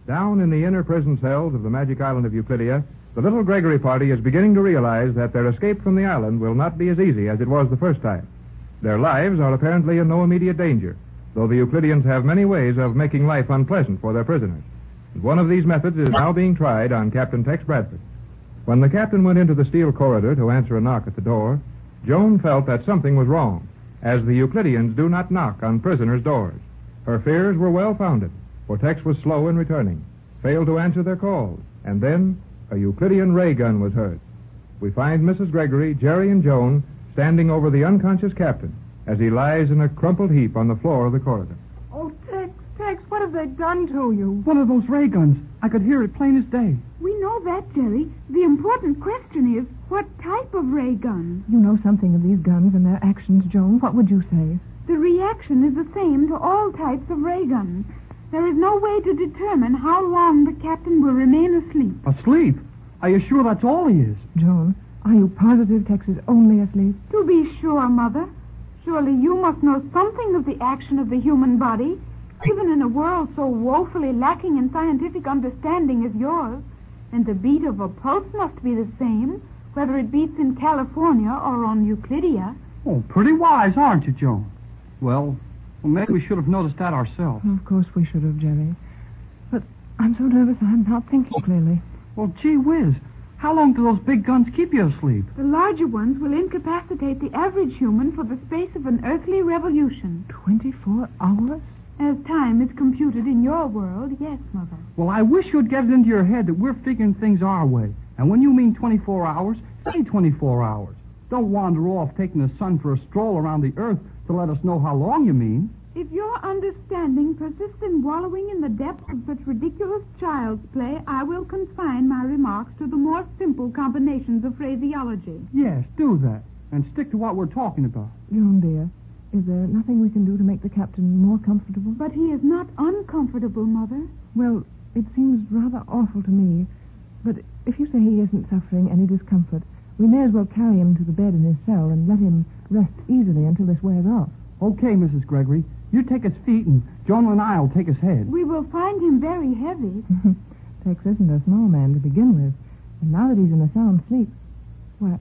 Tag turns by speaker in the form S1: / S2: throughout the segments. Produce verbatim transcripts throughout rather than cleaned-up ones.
S1: Down in the inner prison cells of the magic island of Euclidia, the little Gregory party is beginning to realize that their escape from the island will not be as easy as it was the first time. Their lives are apparently in no immediate danger, though the Euclideans have many ways of making life unpleasant for their prisoners. And one of these methods is now being tried on Captain Tex Bradford. When the captain went into the steel corridor to answer a knock at the door, Joan felt that something was wrong, as the Euclideans do not knock on prisoners' doors. Her fears were well-founded, for Tex was slow in returning, failed to answer their calls, and then a Euclidean ray gun was heard. We find Missus Gregory, Jerry, and Joan standing over the unconscious captain as he lies in a crumpled heap on the floor of the corridor.
S2: Oh, Tex, Tex, what have they done to you?
S3: One of those ray guns. I could hear it plain as day.
S4: We know that, Jerry. The important question is, what type of ray gun?
S2: You know something of these guns and their actions, Joan. What would you say?
S4: The reaction is the same to all types of ray guns. There is no way to determine how long the captain will remain asleep.
S3: Asleep? Are you sure that's all he is?
S2: Joan, are you positive Tex is only asleep?
S4: To be sure, Mother. Surely you must know something of the action of the human body, even in a world so woefully lacking in scientific understanding as yours. And the beat of a pulse must be the same, whether it beats in California or on Euclidia.
S3: Oh, pretty wise, aren't you, Joan? Well, well, maybe we should have noticed that ourselves.
S2: Well, of course we should have, Jerry. But I'm so nervous I'm not thinking clearly.
S3: Well, gee whiz. How long do those big guns keep you asleep?
S4: The larger ones will incapacitate the average human for the space of an earthly revolution.
S2: Twenty-four hours?
S4: As time is computed in your world, yes, Mother.
S3: Well, I wish you'd get it into your head that we're figuring things our way. And when you mean twenty-four hours, say twenty-four hours. Don't wander off taking the sun for a stroll around the earth to let us know how long you mean.
S4: If your understanding persists in wallowing in the depths of such ridiculous child's play, I will confine my remarks to the more simple combinations of phraseology.
S3: Yes, do that. And stick to what we're talking about.
S2: Joan, dear, is there nothing we can do to make the captain more comfortable?
S4: But he is not uncomfortable, Mother.
S2: Well, it seems rather awful to me. But if you say he isn't suffering any discomfort, we may as well carry him to the bed in his cell and let him rest easily until this wears off.
S3: Okay, Missus Gregory. You take his feet, and Joan and I will take his head.
S4: We will find him very heavy.
S2: Tex isn't a small man to begin with. And now that he's in a sound sleep, why,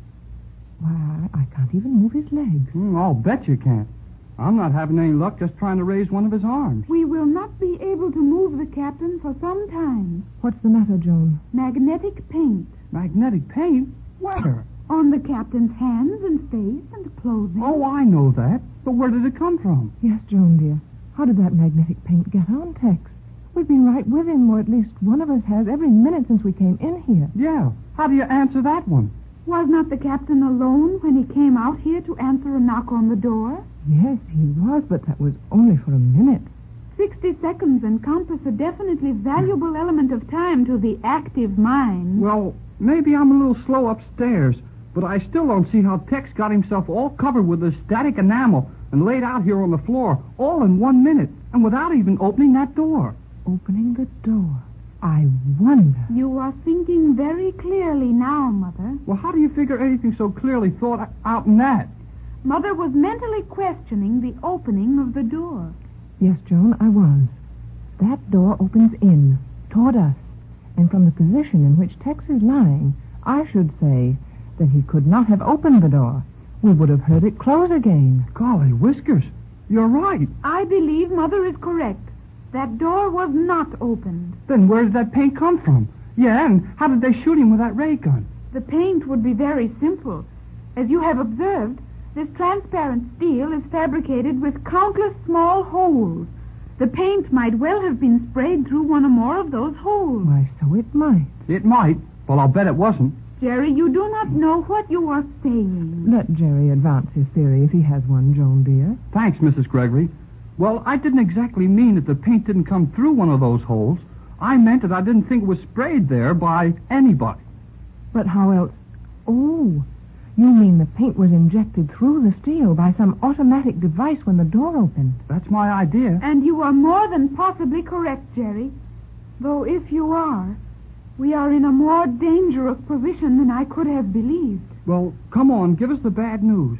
S2: why, I can't even move his legs.
S3: Mm, I'll bet you can't. I'm not having any luck just trying to raise one of his arms.
S4: We will not be able to move the captain for some time.
S2: What's the matter, Joan?
S4: Magnetic paint.
S3: Magnetic paint? Where?
S4: On the captain's hands and face and clothing.
S3: Oh, I know that. But where did it come from?
S2: Yes, Joan, dear. How did that magnetic paint get on Tex? We've been right with him, or at least one of us has, every minute since we came in here.
S3: Yeah. How do you answer that one?
S4: Was not the captain alone when he came out here to answer a knock on the door?
S2: Yes, he was, but that was only for a minute.
S4: Sixty seconds encompass a definitely valuable element of time to the active mind.
S3: Well, maybe I'm a little slow upstairs, but I still don't see how Tex got himself all covered with this static enamel and laid out here on the floor, all in one minute, and without even opening that door.
S2: Opening the door? I wonder.
S4: You are thinking very clearly now, Mother.
S3: Well, how do you figure anything so clearly thought out in that?
S4: Mother was mentally questioning the opening of the door.
S2: Yes, Joan, I was. That door opens in, toward us. And from the position in which Tex is lying, I should say that he could not have opened the door. We would have heard it close again.
S3: Golly whiskers, you're right.
S4: I believe Mother is correct. That door was not opened.
S3: Then where did that paint come from? Yeah, and how did they shoot him with that ray gun?
S4: The paint would be very simple. As you have observed, this transparent steel is fabricated with countless small holes. The paint might well have been sprayed through one or more of those holes.
S2: Why, so it might.
S3: It might, but I'll bet it wasn't.
S4: Jerry, you do not know what you are saying.
S2: Let Jerry advance his theory if he has one, Joan, dear.
S3: Thanks, Missus Gregory. Well, I didn't exactly mean that the paint didn't come through one of those holes. I meant that I didn't think it was sprayed there by anybody.
S2: But how else? Oh, you mean the paint was injected through the steel by some automatic device when the door opened?
S3: That's my idea.
S4: And you are more than possibly correct, Jerry. Though if you are, we are in a more dangerous position than I could have believed.
S3: Well, come on, give us the bad news.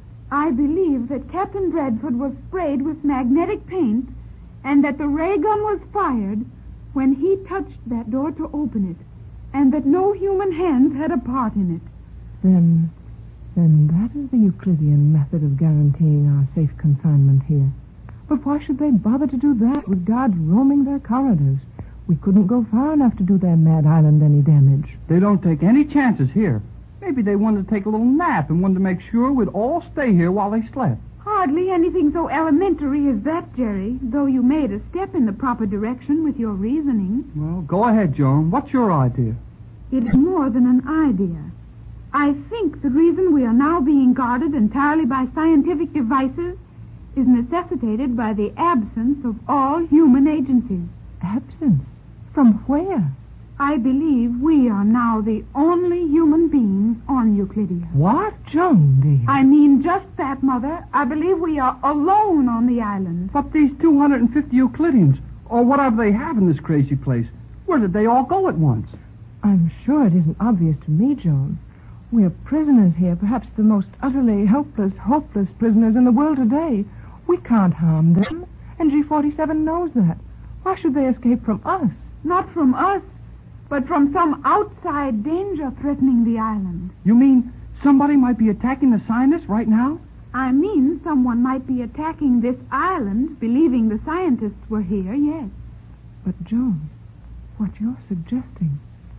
S4: I believe that Captain Bradford was sprayed with magnetic paint and that the ray gun was fired when he touched that door to open it, and that no human hands had a part in it.
S2: Then, then that is the Euclidean method of guaranteeing our safe confinement here. But why should they bother to do that with guards roaming their corridors? We couldn't go far enough to do their mad island any damage.
S3: They don't take any chances here. Maybe they wanted to take a little nap and wanted to make sure we'd all stay here while they slept.
S4: Hardly anything so elementary as that, Jerry, though you made a step in the proper direction with your reasoning.
S3: Well, go ahead, Joan. What's your idea?
S4: It's more than an idea. I think the reason we are now being guarded entirely by scientific devices is necessitated by the absence of all human agencies.
S2: Absence? From where?
S4: I believe we are now the only human beings on Euclidia.
S2: What? Joan, dear.
S4: I mean just that, Mother. I believe we are alone on the island.
S3: But these two hundred fifty Euclideans, or whatever they have in this crazy place, where did they all go at once?
S2: I'm sure it isn't obvious to me, Joan. We're prisoners here, perhaps the most utterly helpless, hopeless prisoners in the world today. We can't harm them, and G forty-seven knows that. Why should they escape from us?
S4: Not from us, but from some outside danger threatening the island.
S3: You mean somebody might be attacking the scientists right now?
S4: I mean someone might be attacking this island, believing the scientists were here, yes.
S2: But, Joan, what you're suggesting...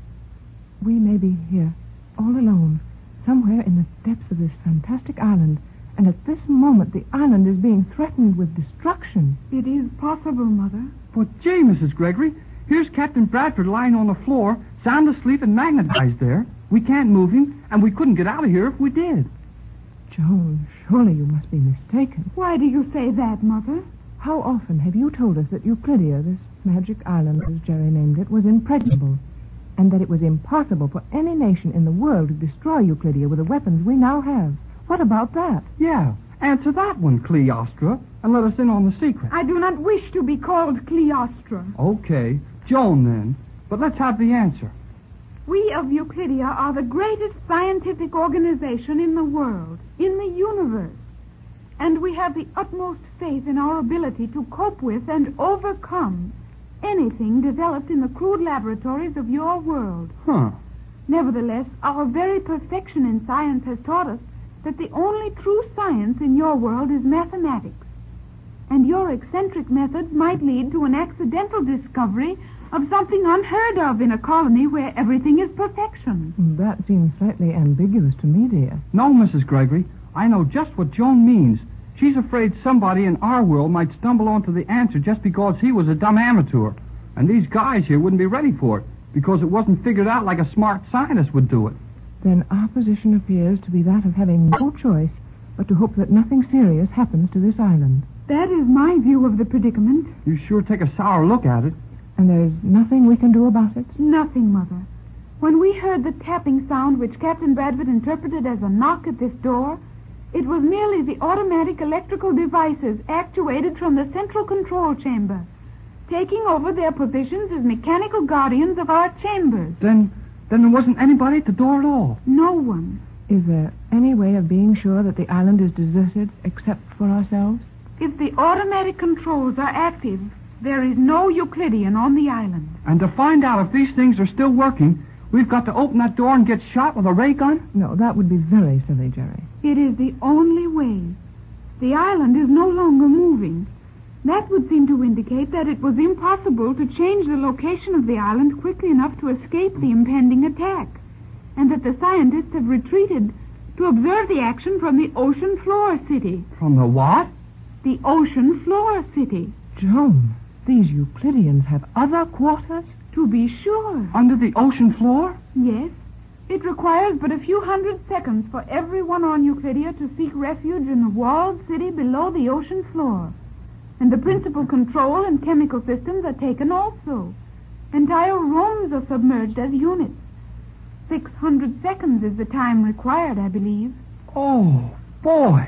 S2: We may be here, all alone, somewhere in the depths of this fantastic island, and at this moment the island is being threatened with destruction.
S4: It is possible, Mother.
S3: But, gee, Missus Gregory, here's Captain Bradford lying on the floor, sound asleep and magnetized there. We can't move him, and we couldn't get out of here if we did.
S2: Joan, surely you must be mistaken.
S4: Why do you say that, Mother?
S2: How often have you told us that Euclidia, this magic island, as Jerry named it, was impregnable, and that it was impossible for any nation in the world to destroy Euclidia with the weapons we now have? What about that?
S3: Yeah, answer that one, Cleostra, and let us in on the secret.
S4: I do not wish to be called Cleostra.
S3: Okay, Joan then, but let's have the answer.
S4: We of Euclidia are the greatest scientific organization in the world, in the universe, and we have the utmost faith in our ability to cope with and overcome anything developed in the crude laboratories of your world.
S3: Huh.
S4: Nevertheless, our very perfection in science has taught us that the only true science in your world is mathematics. And your eccentric methods might lead to an accidental discovery of something unheard of in a colony where everything is perfection.
S2: That seems slightly ambiguous to me, dear.
S3: No, Missus Gregory, I know just what Joan means. She's afraid somebody in our world might stumble onto the answer just because he was a dumb amateur. And these guys here wouldn't be ready for it, because it wasn't figured out like a smart scientist would do it.
S2: Then our position appears to be that of having no choice but to hope that nothing serious happens to this island.
S4: That is my view of the predicament.
S3: You sure take a sour look at it.
S2: And there's nothing we can do about it?
S4: Nothing, Mother. When we heard the tapping sound which Captain Bradford interpreted as a knock at this door, it was merely the automatic electrical devices actuated from the central control chamber, taking over their positions as mechanical guardians of our chambers.
S3: Then, then there wasn't anybody at the door at all?
S4: No one.
S2: Is there any way of being sure that the island is deserted except for ourselves?
S4: If the automatic controls are active, there is no Euclidean on the island.
S3: And to find out if these things are still working, we've got to open that door and get shot with a ray gun?
S2: No, that would be very silly, Jerry.
S4: It is the only way. The island is no longer moving. That would seem to indicate that it was impossible to change the location of the island quickly enough to escape the impending attack, and that the scientists have retreated to observe the action from the ocean floor city.
S3: From the what?
S4: The ocean floor city.
S2: Joan, these Euclideans have other quarters?
S4: To be sure.
S3: Under the ocean floor?
S4: Yes. It requires but a few hundred seconds for everyone on Euclidia to seek refuge in the walled city below the ocean floor. And the principal control and chemical systems are taken also. Entire rooms are submerged as units. Six hundred seconds is the time required, I believe.
S3: Oh, boy.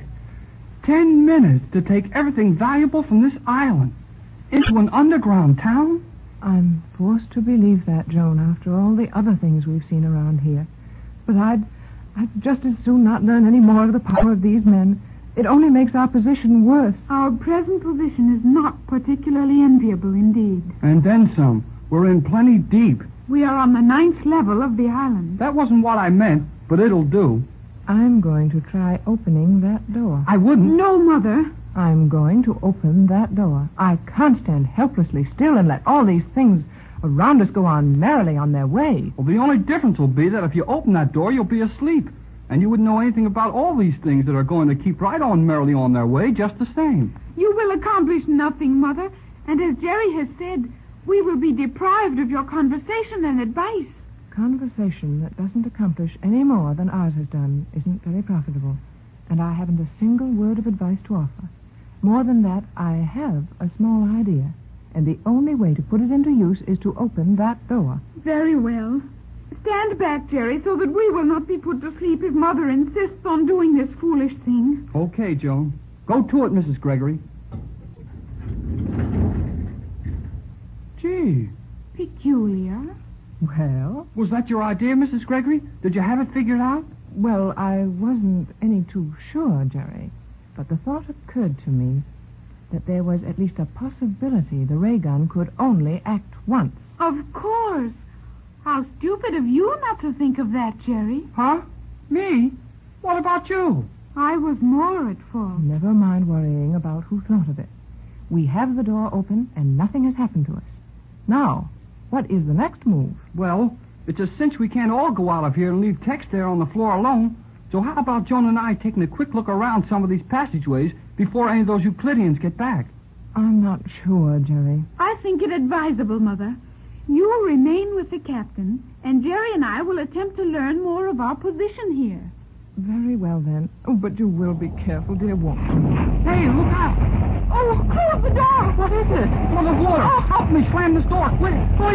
S3: Ten minutes to take everything valuable from this island into an underground town?
S2: I'm forced to believe that, Joan, after all the other things we've seen around here. But I'd, I'd just as soon not learn any more of the power of these men. It only makes our position worse.
S4: Our present position is not particularly enviable indeed.
S3: And then some. we're in plenty deep.
S4: We are on the ninth level of the island.
S3: That wasn't what I meant, but it'll do.
S2: I'm going to try opening that door.
S3: I wouldn't.
S4: No, Mother.
S2: I'm going to open that door. I can't stand helplessly still and let all these things around us go on merrily on their way.
S3: Well, the only difference will be that if you open that door, you'll be asleep. And you wouldn't know anything about all these things that are going to keep right on merrily on their way just the same.
S4: You will accomplish nothing, Mother. And as Jerry has said, we will be deprived of your conversation and advice.
S2: Conversation that doesn't accomplish any more than ours has done isn't very profitable. And I haven't a single word of advice to offer. More than that, I have a small idea. And the only way to put it into use is to open that door.
S4: Very well. Stand back, Jerry, so that we will not be put to sleep if Mother insists on doing this foolish thing.
S3: Okay, Joan. Go to it, Missus Gregory. Gee.
S4: Peculiar.
S2: Well?
S3: Was that your idea, Missus Gregory? Did you have it figured out?
S2: Well, I wasn't any too sure, Jerry. But the thought occurred to me that there was at least a possibility the ray gun could only act once.
S4: Of course. How stupid of you not to think of that, Jerry.
S3: Huh? Me? What about you?
S4: I was more at fault.
S2: Never mind worrying about who thought of it. We have the door open and nothing has happened to us. Now, what is the next move?
S3: Well, it's a cinch we can't all go out of here and leave Tex there on the floor alone. So how about Joan and I taking a quick look around some of these passageways before any of those Euclideans get back?
S2: I'm not sure, Jerry.
S4: I think it advisable, Mother. You will remain with the captain, and Jerry and I will attempt to learn more of our position here.
S2: Very well, then. Oh, but you will be careful, dear Watson.
S3: Hey, look out!
S4: Oh, close the door!
S3: What is this? Full of water! Oh, help me slam this door, quick!
S4: Oh,